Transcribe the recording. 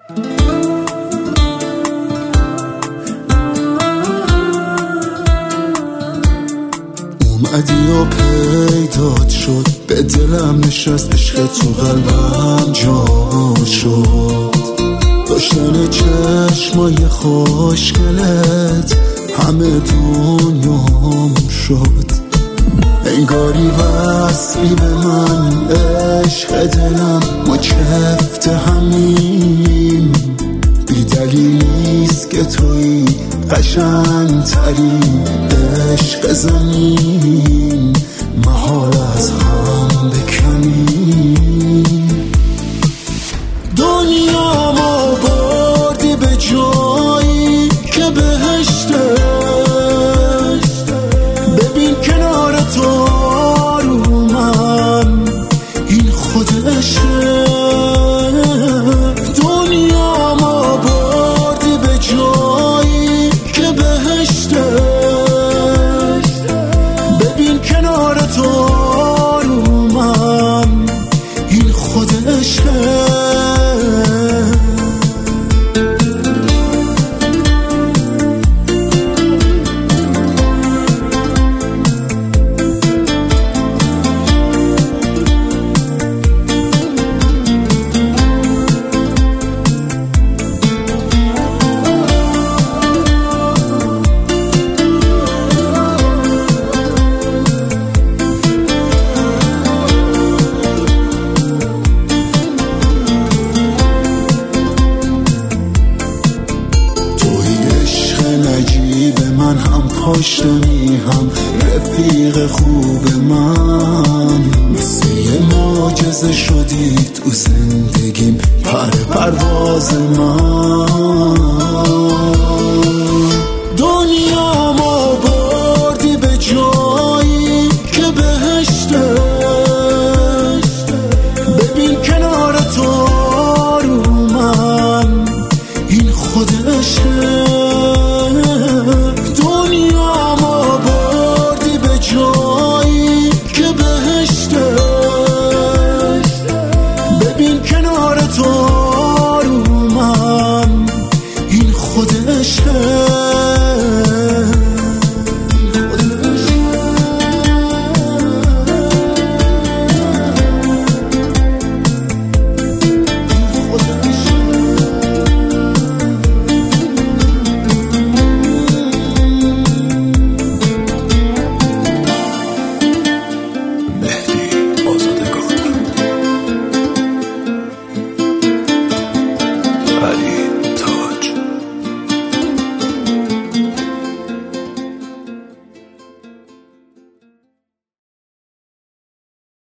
اومدی و پیدات شد، به دلم نشست، عشق تو قلبم جا شد. داشتن چشمای خوشگلت همه دنیام شد. انگاری وصلی به من، عشق دلم ما چفت همیم. بی دلیل نیست که توی قشنگ ترین عشق زمین. محال از هم بکنیم. دنیا ما بردی به جایی که بهشته. ببین کنار تو آرومم، این خود عشقه. دنیا ما بردی به جایی که بهشته. ببین کنار تو آرومم، این خود عشقه. من هم پاشتنی، هم رفیق خوب من. مثل یه معجزه شدی تو زندگیم، پرواز من. دنیا ما بردی به جایی که بهشته. ببین کنار تو آرومم، این خود عشقه. دنیا ما بردی به جایی که بهشته. ببین کنار تو